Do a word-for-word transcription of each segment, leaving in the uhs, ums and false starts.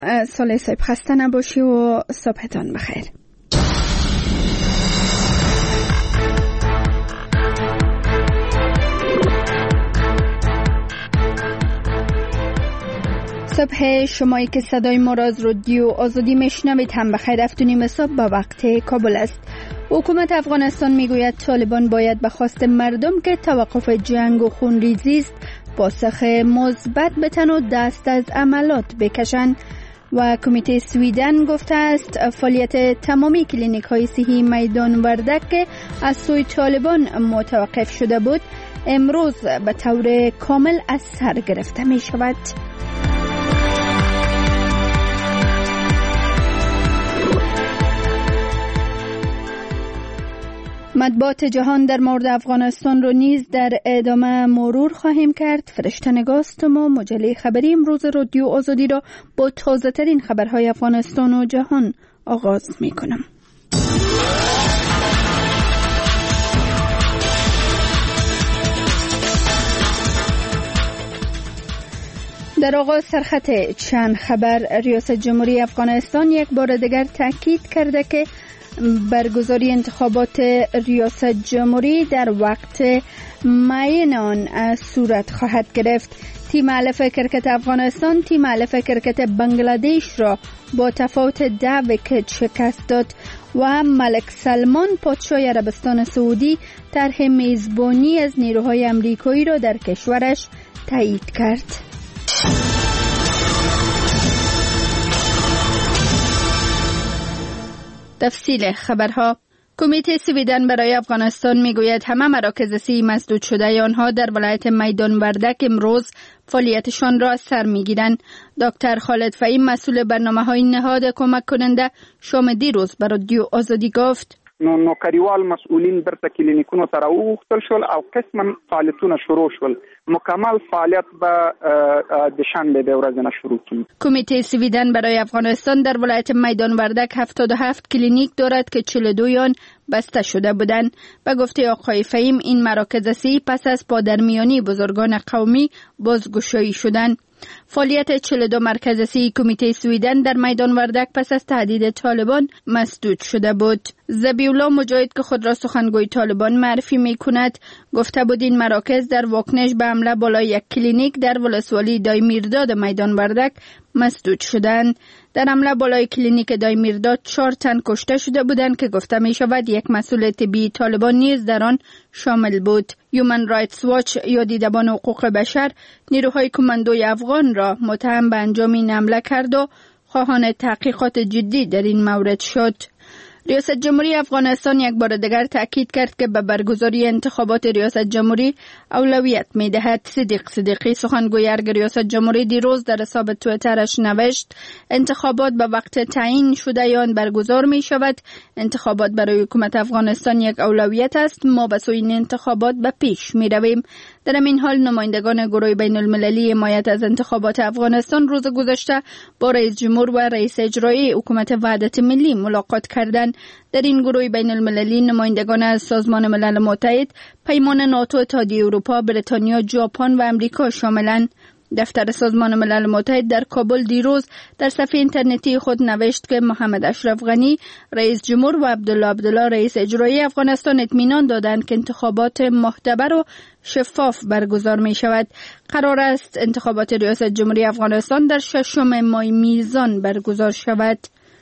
سال صبح خسته نباشی و صبحتان بخیر. صبح شمایی که صدای ما را از رادیو آزادی میشنوید هم بخیر. هفت و نیم صبح با وقت کابل است. حکومت افغانستان میگوید طالبان باید به خواست مردم که توقف جنگ و خونریزی است پاسخ مثبت بتن و دست از عملات بکشند. و کمیته سویدن گفته است فعالیت تمامی کلینیک های صحی میدان وردک که از سوی طالبان متوقف شده بود امروز به طور کامل از سر گرفته می شود. مطبوعات جهان در مورد افغانستان رو نیز در ادامه مرور خواهیم کرد. فرشته نگاست ما مجله خبری امروز رادیو آزادی را با تازه ترین خبرهای افغانستان و جهان آغاز می کنم. در آغاز سرخط چند خبر. ریاست جمهوری افغانستان یک بار دیگر تاکید کرده که برگزاری انتخابات ریاست جمهوری در وقت معین آن صورت خواهد گرفت. تیم علف کرکت افغانستان تیم علف کرکت بنگلادش را با تفاوت ده ویکت شکست داد و ملک سلمان پادشاه عربستان سعودی طرح میزبانی از نیروهای امریکایی را در کشورش تایید کرد. تفصیل خبرها. کمیته سویدن برای افغانستان میگوید همه مراکز صحی مسدود شده آنها در ولایت میدان وردک امروز فعالیتشان را از سر میگیرند. دکتر خالد فهیم مسئول برنامه‌های نهاد کمک کننده شام دیروز به رادیو آزادی گفت نو نوکریوال مسئولین برته کلینیکونو ته راوغوښتل شول او قسما فعالیتونه شروع شول. مکمل فعالیت به د شنبه د ورځې نه شروع کیږي. کمیته سویدن برای افغانستان در ولایت میدان وردک هفتاد و هفت کلینیک دارد که چهل و دو آن بسته شده بودند. به گفته آقای فهیم این مراکز صحی پس از پادرمیانی بزرگان قومی بازگشایی شدند. فعالیت چهل و دو مرکز صحی کمیته سویدن در میدان وردک پس از تهدید طالبان مسدود شده بود. ذبیح‌الله مجاهد که خود را سخنگوی طالبان معرفی می کند گفته بود این مراکز در واکنش به حمله بالای یک کلینیک در ولسوالی دایمیرداد میدان وردک مسدود شدند. در حمله بالای کلینیک دایمیرداد چهار تن کشته شده بودند که گفته می شود یک مسئول طبی طالبان نیز در آن شامل بود. هیومن رایتس واچ یا دیدبان حقوق بشر نیروهای کماندوی افغان را متهم به انجام این حمله کرد و خواهان تحقیقات جدی در این مورد شد. ریاست جمهوری افغانستان یک بار دیگر تاکید کرد که به برگزاری انتخابات ریاست جمهوری اولویت می‌دهد. صدیق صدیقی سخنگوی ارگ ریاست جمهوری دیروز در حساب توییترش نوشت انتخابات به وقت تعیین شده آن برگزار می‌شود. انتخابات برای حکومت افغانستان یک اولویت است. ما به سوی این انتخابات به پیش می‌رویم. در این حال نمایندگان گروه بین المللی حمایت از انتخابات افغانستان روز گذشته با رئیس جمهور و رئیس اجرایی حکومت وحدت ملی ملاقات کردند. در این گروه بین المللی نمایندگان از سازمان ملل متحد، پیمان ناتو، اتحادیه اروپا، بریتانیا، ژاپن و امریکا شاملند. دفتر سازمان ملل متحد در کابل دیروز در صفحه اینترنتی خود نوشت که محمد اشرف غنی رئیس جمهور و عبدالله عبدالله رئیس اجرایی افغانستان اطمینان دادند که انتخابات معتبر و شفاف برگزار می شود. قرار است انتخابات ریاست جمهوری افغانستان در ششم ماه میزان برگزار شود.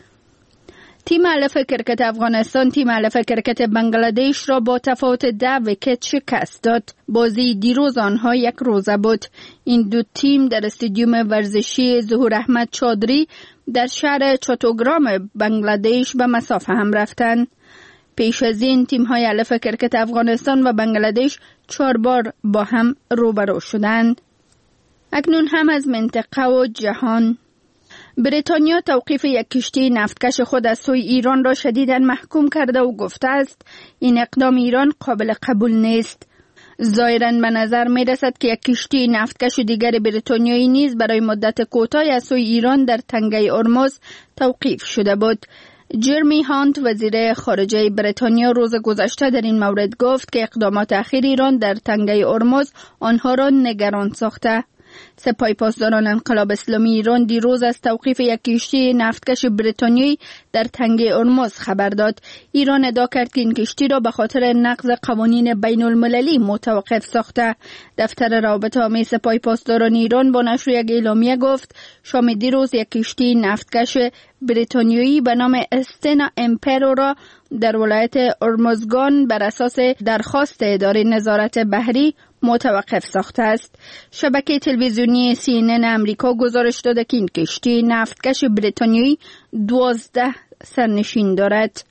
تیم علف کرکت افغانستان تیم علف کرکت بنگلادش را با تفاوت ده ویکت شکست داد. بازی دیروز آنها یک روزه بود. این دو تیم در استادیوم ورزشی ظهور احمد چادری در شهر چاتوگرام بنگلادش به مسافه هم رفتند. پیش از این تیم‌های علف کرکت افغانستان و بنگلادش چهار بار با هم روبرو شدند. اکنون هم از منطقه و جهان. بریتانیا توقیف یک کشتی نفتکش خود از سوی ایران را شدیداً محکوم کرده و گفته است این اقدام ایران قابل قبول نیست. ظاهراً به نظر می رسد که یک کشتی نفتکش دیگر بریتانیایی نیز برای مدت کوتاهی از سوی ایران در تنگه هرمز توقیف شده بود. جرمی هانت وزیر خارجه بریتانیا روز گذشته در این مورد گفت که اقدامات اخیر ایران در تنگه هرمز آنها را نگران ساخته. سپاه پاسداران انقلاب اسلامی ایران دیروز از توقیف یک کشتی نفتکش بریتانیایی در تنگه هرمز خبر داد. ایران ادعا کرد که این کشتی را به خاطر نقض قوانین بین المللی متوقف ساخته. دفتر روابط عامه سپاه پاسداران ایران با نشر یک اعلامیه گفت شام دیروز یک کشتی نفتکش بریتانیایی به نام استنا امپرو را در ولایت هرمزگان بر اساس درخواست اداره نظارت بحری متوقف ساخته است. شبکه تلویزیونی سی ان ان امریکا گزارش داده که این کشتی نفتکش بریتانیایی دوازده سرنشین دارد.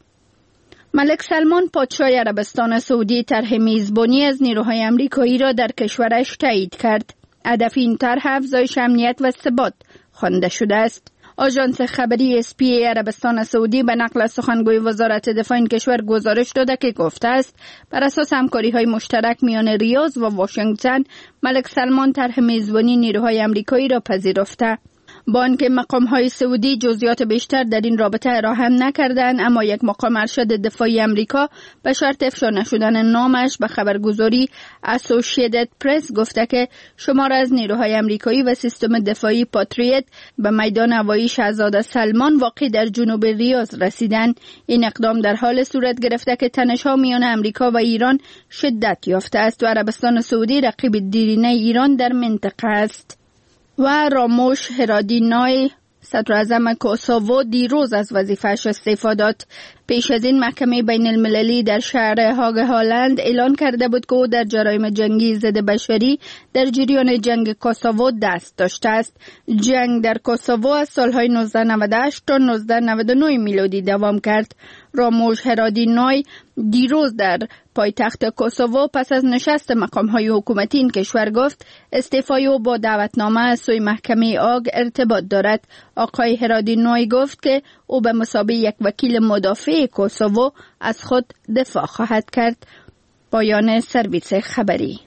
ملک سلمان پادشاه عربستان سعودی طرح میزبانی از نیروهای امریکایی را در کشورش تایید کرد. هدف این طرح افزایش امنیت و ثبات خوانده شده است. آژانس خبری اس پی عربستان سعودی به نقل از سخنگوی وزارت دفاع این کشور گزارش داده که گفته است بر اساس همکاری‌های مشترک میان ریاض و واشنگتن ملک سلمان طرح میزبانی نیروهای امریکایی را پذیرفته. با آنکه مقام‌های سعودی جزئیات بیشتر در این رابطه ارائه نکردند، اما یک مقام ارشد دفاعی امریکا به شرط افشا نشدن نامش به خبرگزاری اسوسییتد پرس گفته که شمار از نیروهای امریکایی و سیستم دفاعی پاتریوت به میدان هوایی شاهزاده سلمان واقع در جنوب ریاض رسیدند. این اقدام در حال صورت گرفته که تنش‌ها میان امریکا و ایران شدت یافته است و عربستان سعودی رقیب دیرینه ایران در منطقه است. و راموش هرادینای صدراعظم کوسوو دیروز از وظیفه‌اش استعفا داد. پیش از این محکمه بین المللی در شهر هاگ هالند اعلان کرده بود که او در جرایم جنگی ضد بشری در جریان جنگ کوسوو دست داشته است. جنگ در کوسوو از سالهای نوزده نود و هشت تا نوزده نود و نه میلادی دوام کرد. راموش هرادینای دیروز در پایتخت کوسوو پس از نشست مقام‌های حکومتی این کشور گفت استعفای او با دعوتنامه از سوی محکمه آگ ارتباط دارد. آقای هرادینای گفت که او به مثابه یک وکیل مدافع کوسوو از خود دفاع خواهد کرد. پایان سرویس خبری.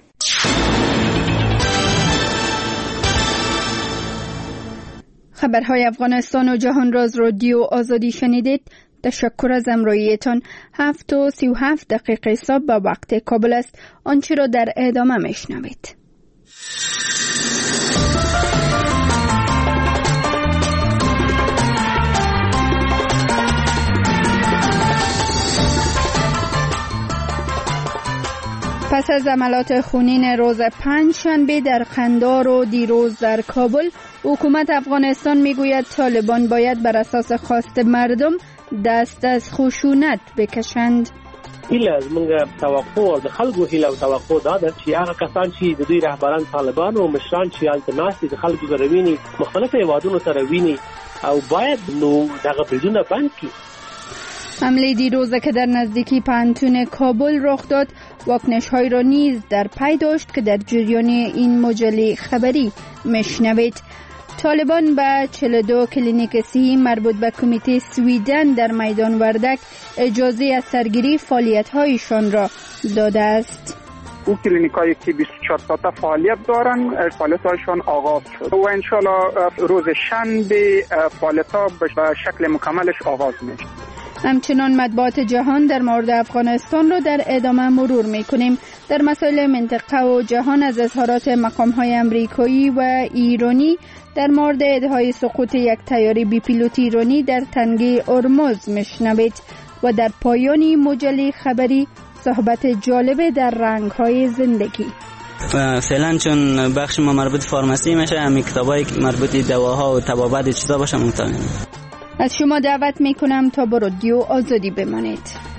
خبرهای افغانستان و جهان را از رادیو آزادی شنیدید. تشکر از همراهیتان. هفت و سی و هفت دقیقه صبح به وقت کابل است. آنچه را در ادامه میشنوید. پس از حملات خونین روز پنج شنبه در قندهار و دیروز در کابل، حکومت افغانستان میگوید طالبان باید بر اساس خواست مردم دست از خشونت بکشند. هیله زمونږ توقع او د خلکو هیله او توقع دا ده چې هغه کسان چې د دوی رهبران طالبان او مشران چې هلته ناست دي د خلکو سره ویني، مختلف هیوادونو سره ویني او باید نو دغه بریدونه بند کړي. حمله دیروزه که در نزدیکی پانتون کابل رخ داد واکنش‌های را نیز در پی داشت که در جریان این مجله خبری میشنوید. طالبان به چهل و دو کلینیک صحی مربوط به کمیته سویدن در میدان وردک اجازه از سرگیری فعالیت‌هایشان را داده است. او کلینیکایی که بیست و چهار ساعته فعالیت دارن فعالیت‌هایشان آغاز شد و انشالله روز شنبه فعالیت‌ها به شکل مکملش آغاز میشه. همچنان مطبوعات جهان در مورد افغانستان را در ادامه مرور می‌کنیم. در مسائل منطقه و جهان از اظهارات مقام‌های امریکایی و ایرانی در مورد ادعای سقوط یک طیاره بی پیلوت ایرانی در تنگه هرمز میشنوید و در پایانی مجله خبری صحبت جالب در رنگ‌های زندگی. فعلا چون بخش ما مربوط فارماسی میشه، همین کتابای مربوط دواها و طبابت چیزا باشه ممتنه. از شما دعوت میکنم تا با رادیو آزادی بمانید.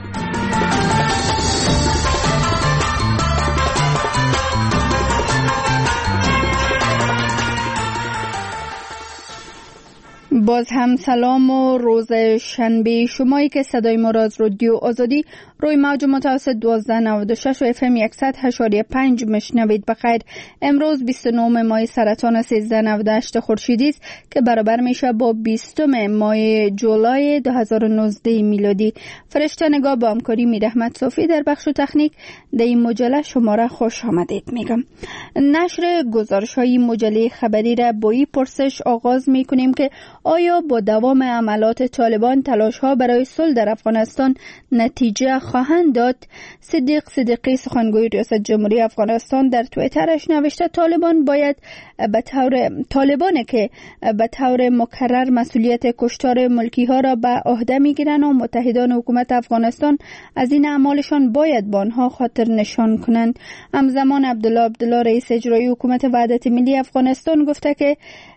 باز هم سلام و روز شنبه شمایی که صدای ما را از رادیو آزادی روی موج متوسط دوازده نود و شش و اف ام صد و هشت و پنج مشنوید. بخیر. امروز بیست و نه ماه سرطان سیزده نود و هشت خورشیدی است که برابر میشه با بیستم ماه جولای دو هزار و نوزده میلادی. فرشته نگاه با همکاری میر احمد صافی در بخش تکنیک در این مجله شما را خوش آمدید میگم. نشر گزارش های مجله خبری را با این پرسش آغاز میکنیم که آیا با دوام عملات طالبان تلاش‌ها برای صلح در افغانستان نتیجه خواهند داد؟ صدیق صدیقی سخنگوی ریاست جمهوری افغانستان در توییترش نوشته طالبان باید به طور طالبانه که به طور مکرر مسئولیت کشتار ملکی ها را به عهده میگیرند و متحدان حکومت افغانستان از این اعمالشان باید با آنها خاطر نشان کنند. همزمان عبدالله عبدالله رئیس اجرایی حکومت وحدت ملی افغانستان گفته که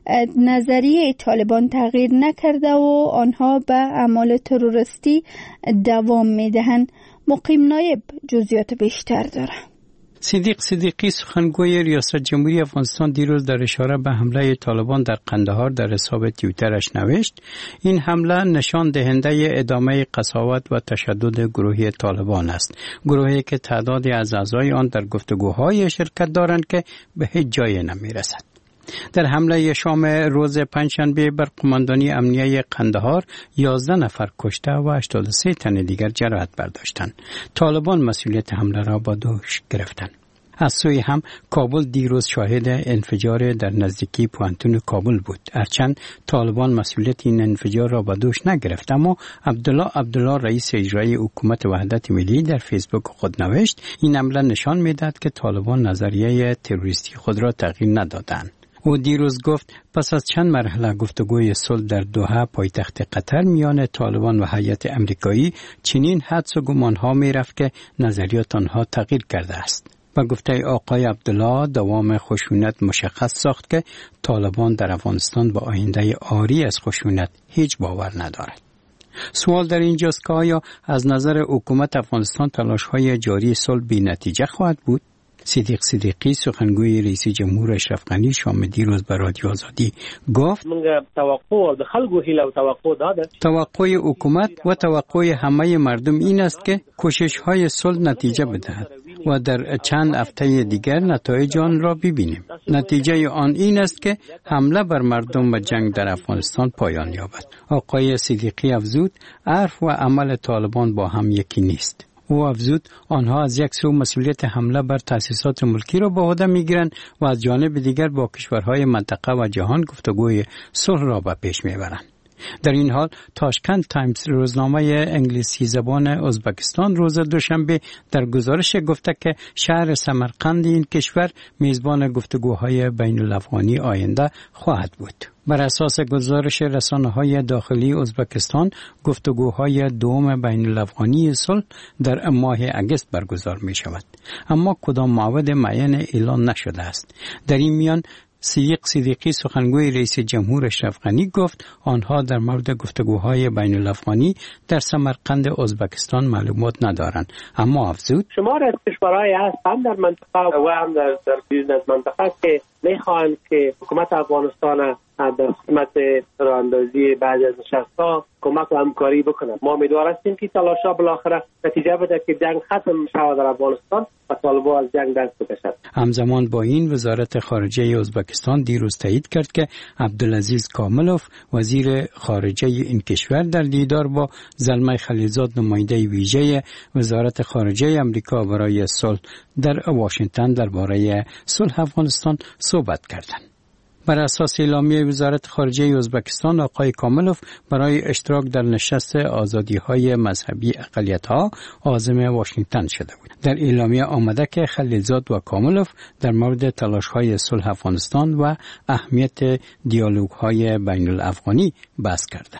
نظریه طالبان تغییر نکرده و آنها به اعمال تروریستی دوام میدهند. مقیم نایب جزئیات بیشتر داره. صدیق صدیقی سخنگوی ریاست جمهوری افغانستان دیروز در اشاره به حمله طالبان در قندهار در حساب توییترش نوشت این حمله نشان دهنده ادامه قساوت و تشدد گروهی طالبان است، گروهی که تعدادی از اعضای آن در گفتگوهای شرکت دارند که به هیچ جای نمیرسد. در حمله شام روز پنجشنبه بر قماندانی امنیه قندهار یازده نفر کشته و هشتاد و سه تن دیگر جراحت برداشتند. طالبان مسئولیت حمله را با دوش گرفتند. از سوی هم کابل دیروز شاهد انفجار در نزدیکی پوانتون کابل بود. هرچند طالبان مسئولیت این انفجار را با دوش نگرفت، اما عبدالله عبدالله رئیس اجرایی حکومت وحدت ملی در فیسبوک خود نوشت این حمله نشان می‌دهد که طالبان نظریه تروریستی خود را تغییر ندادند. او دیروز گفت پس از چند مرحله گفتگوی صلح در دوحه پایتخت قطر میان طالبان و هیئت امریکایی چنین حدس و گمانها میرفت که نظریات آنها تغییر کرده است. و گفته آقای عبدالله دوام خشونت مشخص ساخت که طالبان در افغانستان با آینده عاری از خشونت هیچ باور ندارد. سوال در اینجاست که آیا از نظر حکومت افغانستان تلاش‌های جاری صلح بی نتیجه خواهد بود؟ صدیق صدیقی سخنگوی رئیس جمهور اشرف غنی شام دیروز به رادیو آزادی گفت موږ توقع د خلکو هیله او توقع داده توقع حکومت و توقع همه مردم این است که کوشش‌های صلح نتیجه بدهد و در چند هفته دیگر نتایج آن را ببینیم. نتیجه آن این است که حمله بر مردم و جنگ در افغانستان پایان یابد. آقای صدیقی افزود حرف و عمل طالبان با هم یکی نیست. او افزود آنها از یک سو مسئولیت حمله بر تأسیسات ملکی را به عهده میگیرند و از جانب دیگر با کشورهای منطقه و جهان گفتگوی صلح را به پیش میبرند. در این حال تاشکند تایمز روزنامه انگلیسی زبان ازبکستان روز دوشنبه در گزارش گفته که شهر سمرقند این کشور میزبان گفتگوهای بین الافغانی آینده خواهد بود. بر اساس گزارش رسانه‌های داخلی ازبکستان گفتگوهای دوم بین الافغانی صلح در ماه اگست برگزار می شود، اما کدام موعد معین اعلان نشده است. در این میان صدیق صدیقی سخنگوی رئیس جمهور اشرف غنی گفت آنها در مورد گفتگوهای بین الافغانی در سمرقند ازبکستان معلومات ندارند، اما افزود شمار از کشورهای هست هم در منطقه و هم در در بیرون از منطقه که میخواهند که حکومت افغانستان در خدمت راهاندازی بعضی از نشست‌ها کمک و همکاری بکنند. ما امیدوار هستیم که تلاش‌ها بالاخره نتیجه بده که جنگ ختم شود در افغانستان و طالبان از جنگ دست بکشند. همزمان با این وزارت خارجه ازبکستان دیروز تایید کرد که عبدالعزیز کاملوف وزیر خارجه این کشور در دیدار با زلمه خلیلزاد نماینده ویژه وزارت خارجه آمریکا برای صلح در واشنگتن درباره صلح افغانستان صحبت کردند. بر اساس اعلامیه وزارت خارجه ازبکستان آقای کاملوف برای اشتراک در نشست آزادی‌های مذهبی اقلیت‌ها عازم واشنگتن شده بود. در اعلامیه آمده که خلیلزاد و کاملوف در مورد تلاش‌های صلح افغانستان و اهمیت دیالوگ‌های بین الافغانی بحث کردند.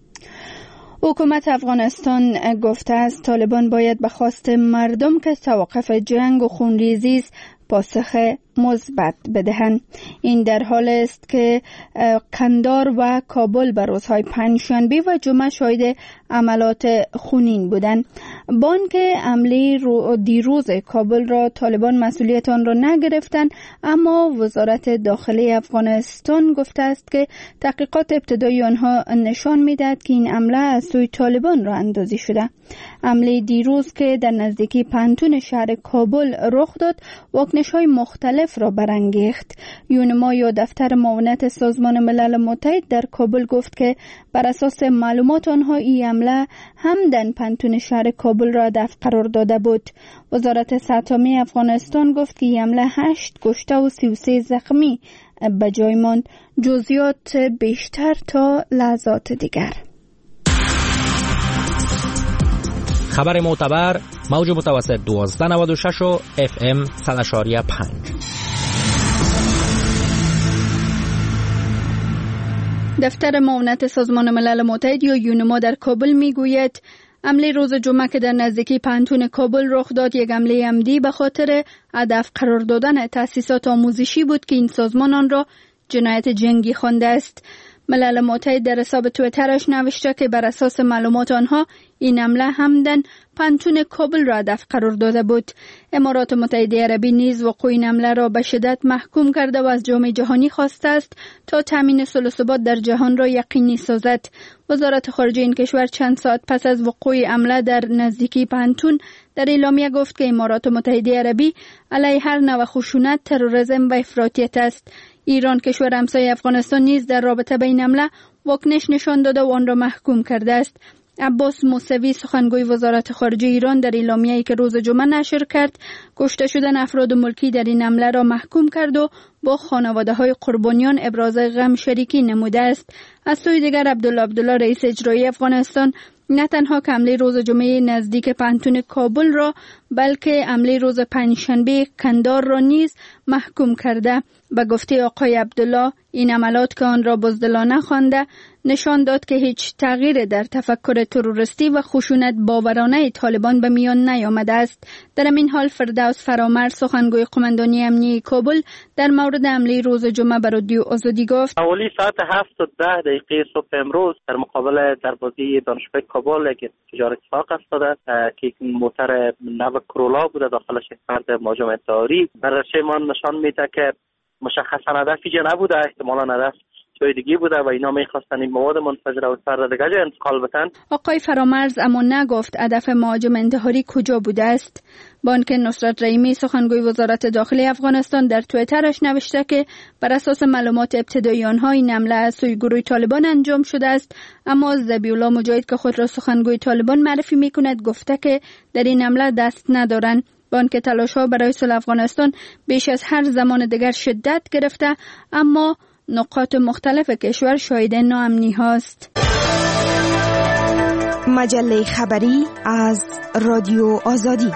حکومت افغانستان گفته است طالبان باید به خواست مردم که توقف جنگ و خونریزی است پاسخ مثبت بدهند. این در حال است که قندهار و کابل به روزهای پنجشنبه و جمعه شاهد عملات خونین بودند. بانک حمله دیروز کابل را طالبان مسئولیت آن را نگرفتند، اما وزارت داخلی افغانستان گفته است که تحقیقات ابتدایی آنها نشان می‌دهد که این حمله از سوی طالبان راه اندازی شده. حمله دیروز که در نزدیکی پانتون شهر کابل رخ داد واکنش‌های مختلف را برانگیخت. یونما یا دفتر معاونت سازمان ملل متحد در کابل گفت که بر اساس معلومات آنها این حمله همدن پانتون شهر کابل را هدف قرار داده بود. وزارت صحت عامه افغانستان گفت که این حمله هشت کشته و سی و سه زخمی به جای ماند. جزئیات بیشتر تا لحظات دیگر. خبر معتبر موج متوسط دوازده نود و شش و اف ام صد و شش و پنج. دفتر معاونت سازمان ملل متحد یا یونما در کابل میگوید حمله روز جمعه که در نزدیکی پانتون کابل رخ داد یک حمله عمدی به خاطر هدف قرار دادن تأسیسات آموزشی بود که این سازمان آن را جنایت جنگی خوانده است. ملل متحد در حساب توییترش نوشته که بر اساس معلومات آنها این حمله همدن پانتون کابل را هدف قرار داده بود. امارات متحده عربی نیز وقوع این حمله را به شدت محکوم کرده و از جامعه جهانی خواسته است تا تامین صلح و ثبات در جهان را یقینی سازد. وزارت خارجه این کشور چند ساعت پس از وقوع حمله در نزدیکی پانتون در اعلامیه گفت که امارات متحده عربی علیه هر نوع خشونت، تروریسم و افراطیت است. ایران کشور همسایه افغانستان نیز در رابطه با این حمله واکنش نشان داده و آن را محکوم کرده است. عباس موسوی سخنگوی وزارت خارجه ایران در اعلامیه‌ای که روز جمعه نشر کرد کشته شدن افراد ملکی در این حمله را محکوم کرد و با خانواده‌های قربانیان ابراز غم شریکی نموده است. از سوی دیگر عبدالله عبدالله رئیس اجرایی افغانستان نه تنها که حمله روز جمعه نزدیک پانتون کابل را بلکه حمله روز پنجشنبه کندار را نیز محکوم کرده. به گفته آقای عبدالله این عملات که آن را بزدلانه خوانده نشان داد که هیچ تغییر در تفکر تروریستی و خشونت باورانه طالبان به میان نیامده است. در این حال فردوس فرامرز سخنگوی قماندانی امنیتی کابل در مورد حمله روز جمعه به رادیو آزادی گفت حوالی ساعت هفت و ده دقیقه صبح امروز در مقابل دروازه دانشگاه کابل یک تجارت اتفاق افتاده که یک موتر نو کرولا بوده، داخلش یک فرد مهاجم اتحادی. بررسی ما نشان میده که مشخصا هدف اینجا نبوده، احتمالاً هدف جای دیگه بوده و اینا میخواستن این مواد منفجره رو فرد دیگه جا انتقال بدن. آقای فرامرز اما نگفت هدف مهاجم انتحاری کجا بوده است. بانک نصرت رحیمی سخنگوی وزارت داخلی افغانستان در توییترش نوشته که بر اساس معلومات ابتدایی آنها این حمله از سوی گروه طالبان انجام شده است، اما ذبیح الله مجاهد که خود را سخنگوی طالبان معرفی میکند گفته که در این حمله دست ندارند. بانک تلاش‌ها برای صلح افغانستان بیش از هر زمان دیگر شدت گرفته، اما نقاط مختلف کشور شاهد ناامنی هاست. مجله خبری از رادیو آزادی.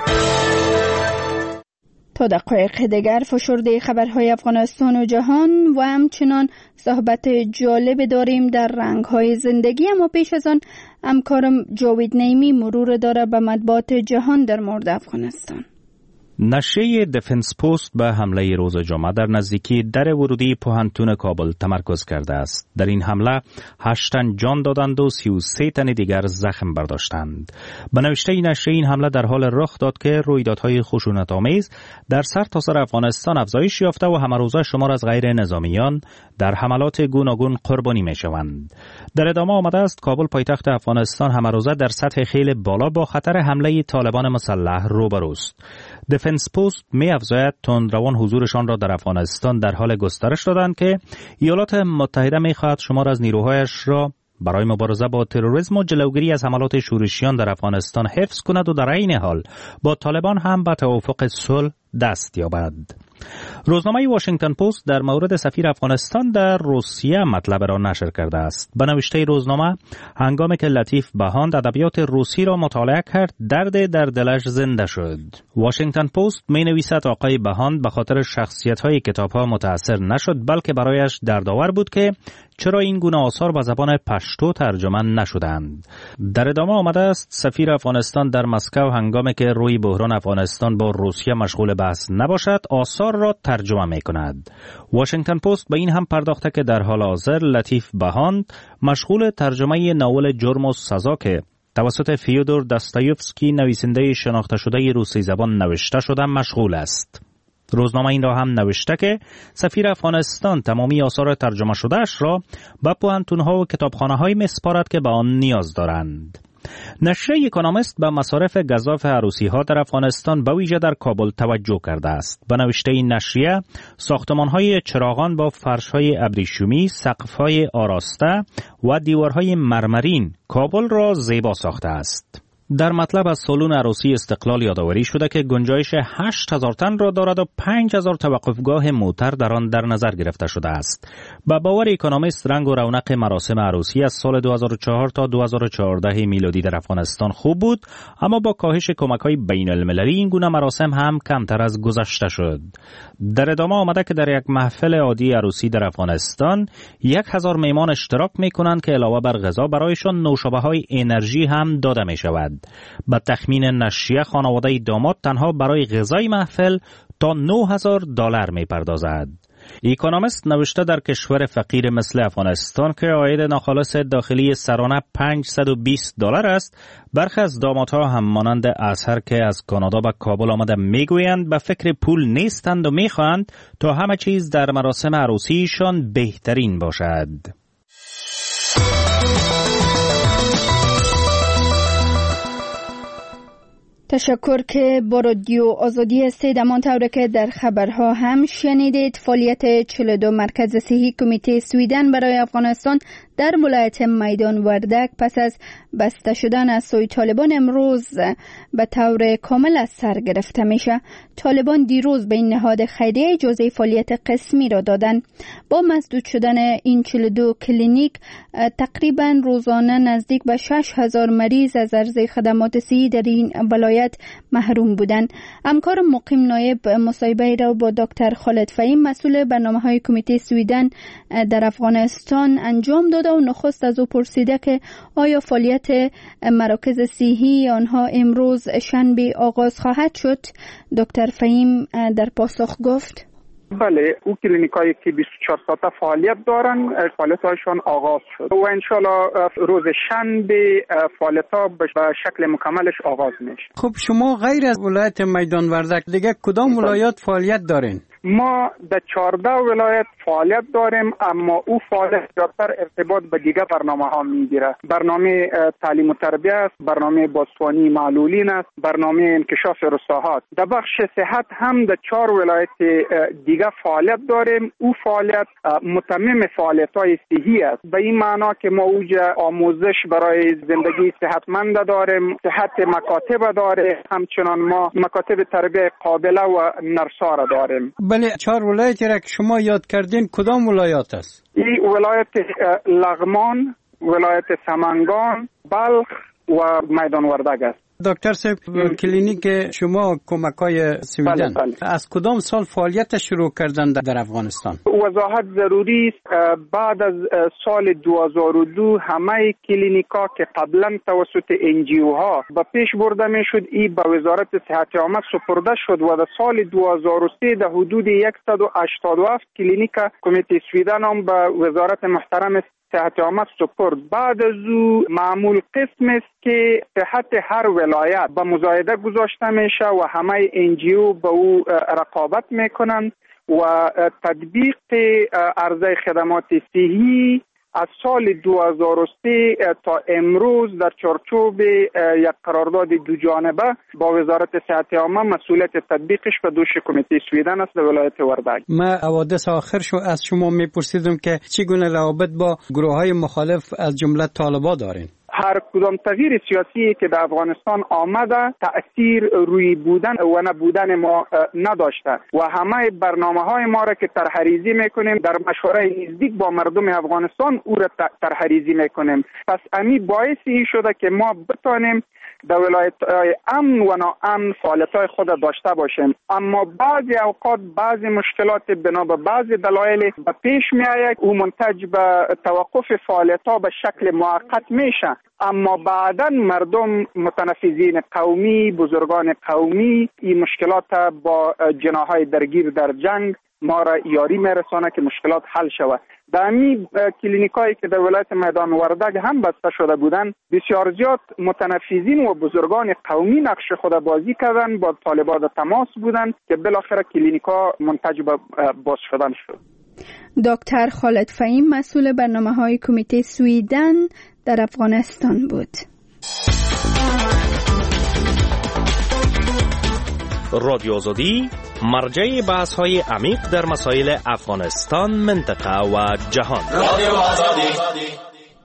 تا دقایق دیگر فشرده خبرهای افغانستان و جهان و همچنان صحبت جالب داریم در رنگ‌های زندگی، اما پیش از آن همکارم جاوید نعیمی مرور داره به مطبوعات جهان در مورد افغانستان. نشریه دفنس پست به حمله روز جمعه در نزدیکی در ورودی پوهنتون کابل تمرکز کرده است. در این حمله هشت تن جان دادند و سی و سه تن دیگر زخم برداشتند. به نوشته این نشریه این حمله در حال رخ داد که رویدادهای خشونت‌آمیز در سرتاسر افغانستان افزایش یافته و همه روزه شمار از غیر نظامیان در حملات گوناگون قربانی می‌شوند. در ادامه آمده است کابل پایتخت افغانستان همه روزه در سطح خیلی بالا با خطر حمله طالبان مسلح روبروست. دفنس پست می افزاید تندروان حضورشان را در افغانستان در حال گسترش دادند که ایالات متحده می خواهد شمار از نیروهایش را برای مبارزه با تروریسم و جلوگیری از حملات شورشیان در افغانستان حفظ کند و در عین حال با طالبان هم به توافق صلح دست یابد. روزنامه واشنگتن پست در مورد سفیر افغانستان در روسیه مطلب را نشر کرده است. به نوشته روزنامه هنگامی که لطیف بهاند ادبیات روسی را مطالعه کرد درد در دلش زنده شد. واشنگتن پست می نویسد آقای بهاند به خاطر شخصیت‌های کتاب‌ها متأثر نشد بلکه برایش دردآور بود که چرا این گونه آثار به زبان پشتو ترجمه نشدند. در ادامه آمده است سفیر افغانستان در مسکو هنگامی که روی بحران افغانستان با روسیه مشغول بحث نباشد آثار را ترجمه می کند. واشنگتن پست به این هم پرداخته که در حال حاضر لطیف بهاند مشغول ترجمه ناول جرم و سزا که توسط فیودور داستایوفسکی نویسنده شناخته شده روسی زبان نوشته شده مشغول است. روزنامه این را هم نوشته که سفیر افغانستان تمامی آثار ترجمه شدهش را به پوهنتون‌ها و کتابخانه‌های می‌سپارد که به آن نیاز دارند. نشریه اکونومیست به مصارف گزاف عروسی‌ها در افغانستان به ویژه در کابل توجه کرده است. به نوشته این نشریه ساختمان‌های چراغان با فرش‌های ابریشمی، سقف‌های آراسته و دیوارهای مرمرین کابل را زیبا ساخته است. در مطلب از سالن عروسی استقلال یادآوری شده که گنجایش هشت هزار تن را دارد و پنج هزار توقفگاه موتر در آن در نظر گرفته شده است. با باور اکونومیست رنگ و رونق مراسم عروسی از سال دو هزار و چهار تا دو هزار و چهارده میلادی در افغانستان خوب بود، اما با کاهش کمک‌های بین المللی این گونه مراسم هم کمتر از گذشته شد. در ادامه آمده که در یک محفل عادی عروسی در افغانستان یک هزار میهمان اشتراک می‌کنند که علاوه بر غذا برایشان نوشابه‌های انرژی هم داده می‌شود. با تخمین نشریه خانواده داماد تنها برای غذای محفل تا نه هزار دلار می‌پردازد. اکونومیست نوشته در کشور فقیر مثل افغانستان که عاید ناخالص داخلی سرانه پانصد و بیست دلار است، برخی از دامادها هم مانند اظهر که از کانادا به کابل آمده میگویند به فکر پول نیستند و میخواهند تا همه چیز در مراسم عروسیشان بهترین باشد. تشکر که با رادیو آزادی هستید. امان طوره که در خبرها هم شنیدید، فعالیت چهل و دو مرکز صحی کمیته سویدن برای افغانستان در ولایت میدان وردک پس از بسته شدن از سوی طالبان امروز به طور کامل از سر گرفته میشه. طالبان دیروز به این نهاد خیریه اجازه فعالیت قسمی را دادن. با مسدود شدن این چهل و دو کلینیک تقریبا روزانه نزدیک به شش هزار مریض از عرضه خدمات صحی در این ولایت محروم بودند. همکار مقیم نایب مصاحبه را با دکتر خالد فهیم مسئول برنامه‌های کمیته سویدن در افغانستان انجام داد و نخست از او پرسیده که آیا فعالیت مراکز صحی آنها امروز شنبه آغاز خواهد شد. دکتر فهیم در پاسخ گفت بله، او کلینیکایی که بیست و چهار ساعته فعالیت دارن فعالیت‌هایشان آغاز شد و انشالله روز شنبه فعالیت‌ها به شکل مکملش آغاز میشه. خب شما غیر از ولایت میدان وردک دیگه کدام ولایت فعالیت دارین؟ ما در چهارده ولایت فعالیت داریم، اما او فعالیت بیشتر ارتباط به دیگر برنامه ها میگیره. برنامه تعلیم و تربیت است، برنامه بازسازی معلولین است، برنامه انکشاف رساهات. در بخش صحت هم در چهار ولایت دیگر فعالیت داریم. او فعالیت متمم فعالیت های صحی است، به این معنا که ما اوج آموزش برای زندگی صحتمند داریم، صحت مکاتب داریم، همچنان ما مکاتب تربیت قابله و نرسا را داریم. بله، چهار ولایتی را که شما یاد کردین کدام ولایات است؟ این ولایت لغمان، ولایت سمنگان، بلخ و میدان وردک است. دکتر صاحب، کلینیک شما کمک‌های سویدن بله بله. از کدام سال فعالیت شروع کردن در افغانستان؟ وضاحت ضروری است. بعد از سال دو هزار و دو همه کلینیکا که قبلا توسط انجیو ها به پیش برده میشد این به وزارت صحت عامه سپرده شد و در سال دو هزار و سه در حدود صد و هشتاد و هفت کلینیک کمیته سویدن هم به وزارت محترم صحت عامه سپرد. بعد از او معمول قسم است که صحت هر ولایت به مزایده گذاشته میشه و همه انجیو به او رقابت میکنند و تطبیق عرضه خدمات صحی از سال دو هزار و سه تا امروز در چارچوب یک قرارداد دو جانبه با وزارت صحت عامه مسئولیت تطبیقش به دوش کمیته سویدن است در ولایت وردک. ما حوادث آخر شو از شما میپرسیدم که چگونه روابط با گروه های مخالف از جمله طالبان دارین؟ هر کدام تغییر سیاسی که در افغانستان آمده تأثیر روی بودن و نبودن ما نداشته و همه برنامه های ما را که طرحریزی میکنیم در مشوره نزدیک با مردم افغانستان او را طرحریزی میکنیم. پس امی باعثی شده که ما بتانیم در ولایت‌های امن و ناامن فعالیت‌های خود داشته باشیم، اما بعضی اوقات بعضی مشکلات بنا به بعضی دلایل به پیش میآید او منتج به توقف فعالیت‌ها به شکل موقت میشه، اما بعداً مردم متنفذین قومی، بزرگان قومی این مشکلات با جناح‌های درگیر در جنگ ما را یاری میرسانه که مشکلات حل شود. در امی کلینیکایی که در ولایت میدان وردک هم بسته شده بودند بسیار زیاد متنفذین و بزرگان قومی نقش خود بازی کردند، با طالبان تماس بودند که بالاخره کلینیکا منتج به باز شدن شد. دکتر خالد فهیم مسئول برنامه‌های کمیته سویدن در افغانستان بود. رادیو آزادی مرجع بحث‌های عمیق در مسائل افغانستان، منطقه و جهان. رادیو آزادی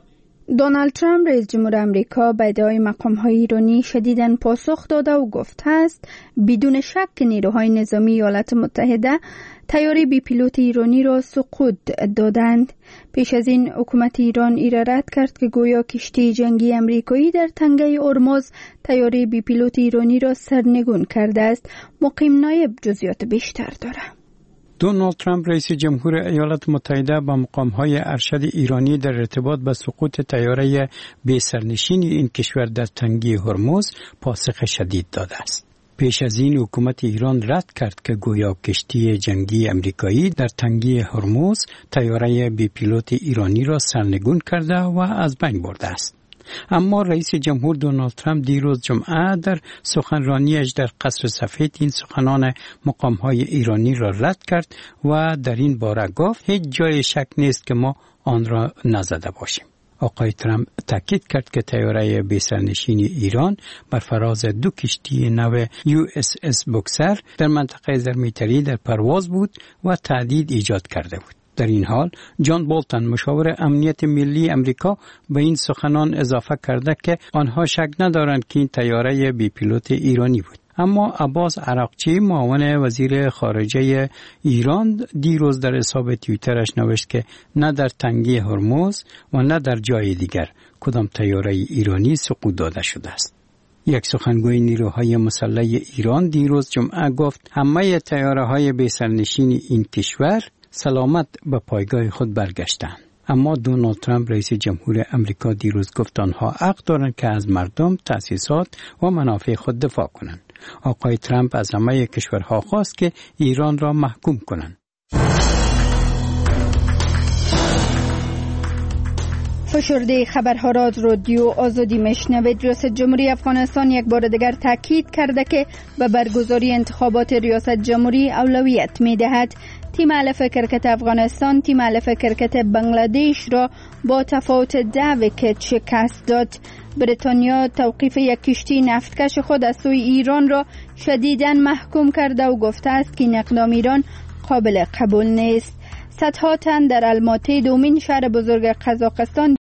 دونالد ترامپ رئیس جمهور آمریکا به ادعای مقام‌های ایرانی شدیداً پاسخ داده و گفته است بدون شک نیروهای نظامی ایالات متحده طیاره بی پیلوت ایرانی را سقوط دادند. پیش از این حکومت ایران ایره رد کرد که گویا کشتی جنگی آمریکایی در تنگه هرمز طیاره بی پیلوت ایرانی را سرنگون کرده است. مقیم نایب جزئیات بیشتر دارد. دونالد ترامپ رئیس جمهور ایالات متحده با مقام‌های ارشد ایرانی در ارتباط به سقوط طیاره بی سرنشین این کشور در تنگه هرمز پاسخ شدید داده است. پیش از این حکومت ایران رد کرد که گویا کشتی جنگی امریکایی در تنگه هرمز طیاره بی پیلوت ایرانی را سرنگون کرده و از بین برده است. اما رئیس جمهور دونالد ترامپ دیروز جمعه در سخنرانیش در قصر سفید این سخنان مقام‌های ایرانی را رد کرد و در این باره گفت هیچ جای شک نیست که ما آن را نزده باشیم. آقای ترامپ تاکید کرد که طیاره بی سرنشین ایران بر فراز دو کشتی نو یو اس اس بوکسر در منطقه زرمیتری در پرواز بود و تهدید ایجاد کرده بود. در این حال جان بولتن مشاور امنیت ملی امریکا به این سخنان اضافه کرده که آنها شک ندارند که این طیاره بی پیلوت ایرانی بود. اما عباس عراقچی معاون وزیر خارجه ایران دیروز در حساب توییترش نوشت که نه در تنگه هرمز و نه در جای دیگر کدام طیاره ایرانی سقوط داده شده است. یک سخنگوی نیروهای مسلح ایران دیروز جمعه گفت همه طیاره‌های بی سرنشین این کشور سلامت به پایگاه خود برگشتند. اما دونالد ترامپ رئیس جمهور امریکا دیروز گفت آنها حق دارند که از مردم، تأسیسات و منافع خود دفاع کنند. آقای ترامپ از همه کشورها خواست که ایران را محکوم کنند. فشرده خبرها را از رادیو آزادی میشنوید. ریاست جمهوری افغانستان یک بار دیگر تاکید کرده که به برگزاری انتخابات ریاست جمهوری اولویت می‌دهد. تیم علف کرکت افغانستان تیم علف کرکت بنگلادش را با تفاوت ده ویکت شکست داد. بریتانیا توقیف یک کشتی نفتکش خود از سوی ایران را شدیداً محکوم کرده و گفته است که این اقدام ایران قابل قبول نیست. صدها تن در الماتی دومین شهر بزرگ قزاقستان